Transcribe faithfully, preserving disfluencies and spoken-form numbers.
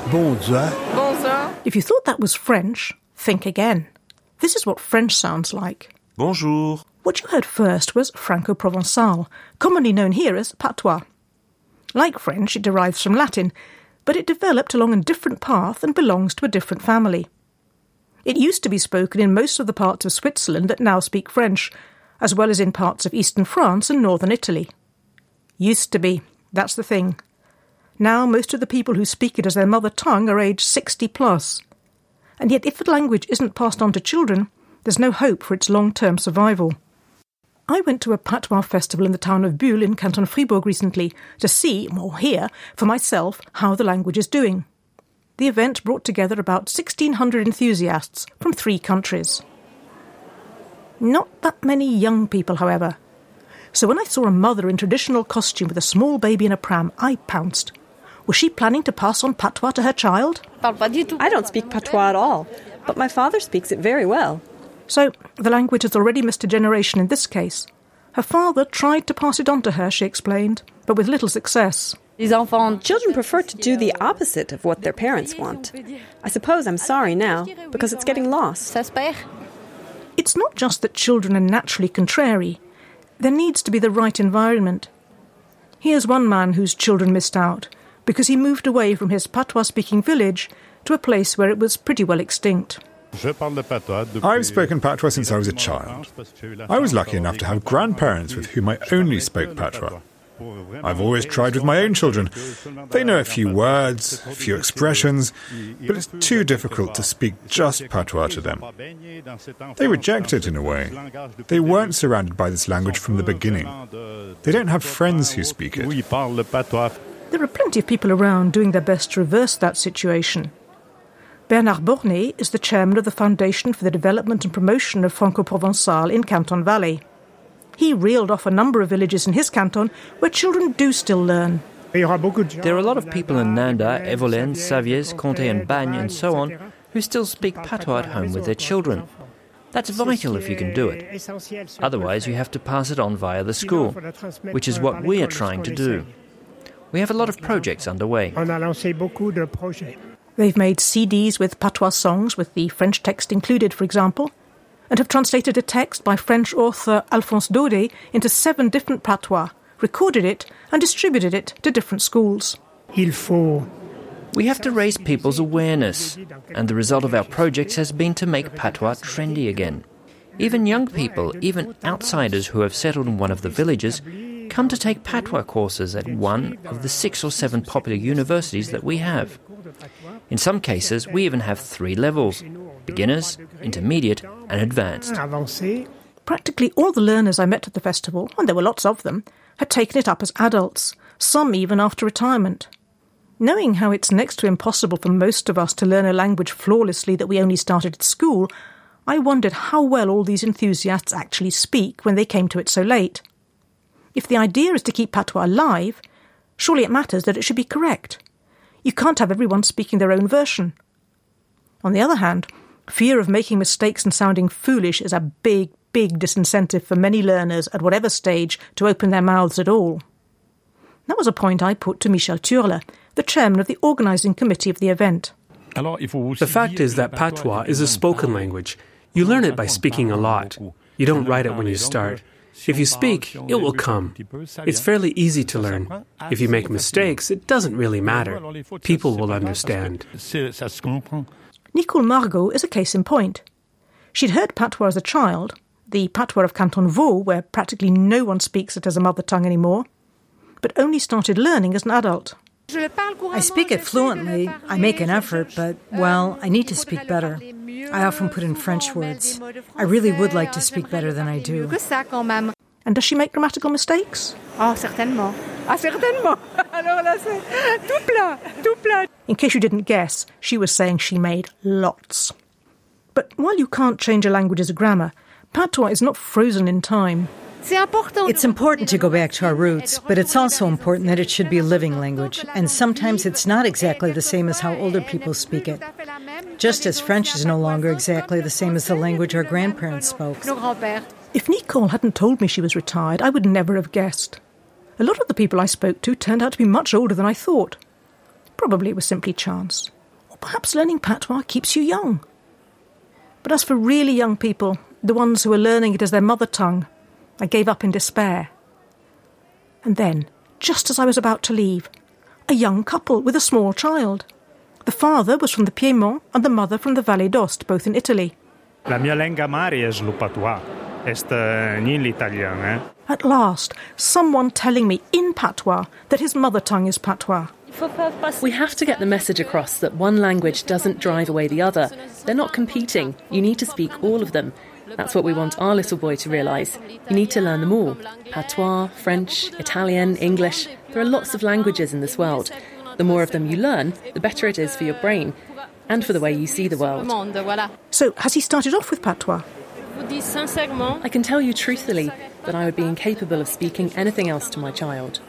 Bonjour. Bonjour. If you thought that was French, think again. This is what French sounds like. Bonjour. What you heard first was Franco-Provençal, commonly known here as patois. Like French, it derives from Latin, but it developed along a different path and belongs to a different family. It used to be spoken in most of the parts of Switzerland that now speak French, as well as in parts of eastern France and northern Italy. Used to be, that's the thing. Now most of the people who speak it as their mother tongue are aged sixty plus. And yet if the language isn't passed on to children, there's no hope for its long-term survival. I went to a patois festival in the town of Bulle in Canton Fribourg recently to see, or hear, for myself how the language is doing. The event brought together about sixteen hundred enthusiasts from three countries. Not that many young people, however. So when I saw a mother in traditional costume with a small baby in a pram, I pounced. Was she planning to pass on patois to her child? I don't speak patois at all, but my father speaks it very well. So the language has already missed a generation in this case. Her father tried to pass it on to her, she explained, but with little success. Children prefer to do the opposite of what their parents want. I suppose I'm sorry now, because it's getting lost. It's not just that children are naturally contrary. There needs to be the right environment. Here's one man whose children missed out, because he moved away from his patois-speaking village to a place where it was pretty well extinct. I've spoken patois since I was a child. I was lucky enough to have grandparents with whom I only spoke patois. I've always tried with my own children. They know a few words, a few expressions, but it's too difficult to speak just patois to them. They reject it in a way. They weren't surrounded by this language from the beginning. They don't have friends who speak it. There are plenty of people around doing their best to reverse that situation. Bernard Bornet is the chairman of the Foundation for the Development and Promotion of Franco-Provençal in Canton Valley. He reeled off a number of villages in his canton where children do still learn. There are a lot of people in Nanda, Evolène, Saviez, Comté and Bagne and so on who still speak patois at home with their children. That's vital if you can do it. Otherwise you have to pass it on via the school, which is what we are trying to do. We have a lot of projects underway. They've made C Ds with patois songs with the French text included, for example, and have translated a text by French author Alphonse Daudet into seven different patois, recorded it and distributed it to different schools. We have to raise people's awareness, and the result of our projects has been to make patois trendy again. Even young people, even outsiders who have settled in one of the villages, come to take patois courses at one of the six or seven popular universities that we have. In some cases, we even have three levels: beginners, intermediate and advanced. Practically all the learners I met at the festival, and there were lots of them, had taken it up as adults, some even after retirement. Knowing how it's next to impossible for most of us to learn a language flawlessly that we only started at school, I wondered how well all these enthusiasts actually speak when they came to it so late. If the idea is to keep patois alive, surely it matters that it should be correct. You can't have everyone speaking their own version. On the other hand, fear of making mistakes and sounding foolish is a big, big disincentive for many learners at whatever stage to open their mouths at all. That was a point I put to Michel Turle, the chairman of the organising committee of the event. The fact is that patois is a spoken language. You learn it by speaking a lot. You don't write it when you start. If you speak, it will come. It's fairly easy to learn. If you make mistakes, it doesn't really matter. People will understand. Nicole Margot is a case in point. She'd heard patois as a child, the patois of Canton Vaud, where practically no one speaks it as a mother tongue anymore, but only started learning as an adult. I speak it fluently. I make an effort, but, well, I need to speak better. I often put in French words. I really would like to speak better than I do. And does she make grammatical mistakes? Oh, certainement. Ah, certainement. Alors là, c'est tout plein, tout plein. In case you didn't guess, she was saying she made lots. But while you can't change a language's grammar, patois is not frozen in time. It's important to go back to our roots, but it's also important that it should be a living language, and sometimes it's not exactly the same as how older people speak it. Just as French is no longer exactly the same as the language our grandparents spoke. If Nicole hadn't told me she was retired, I would never have guessed. A lot of the people I spoke to turned out to be much older than I thought. Probably it was simply chance. perhaps learning patois keeps you young. But as for really young people, the ones who are learning it as their mother tongue, I gave up in despair. And then, just as I was about to leave, a young couple with a small child. The father was from the Piedmont and the mother from the Valle d'Aoste, both in Italy. La mia lingua madre è lo patois. Este ni l'italien, eh? At last, someone telling me in patois that his mother tongue is patois. We have to get the message across that one language doesn't drive away the other. They're not competing. You need to speak all of them. That's what we want our little boy to realise. You need to learn them all. Patois, French, Italian, English. There are lots of languages in this world. The more of them you learn, the better it is for your brain and for the way you see the world. So, has he started off with patois? I can tell you truthfully that I would be incapable of speaking anything else to my child.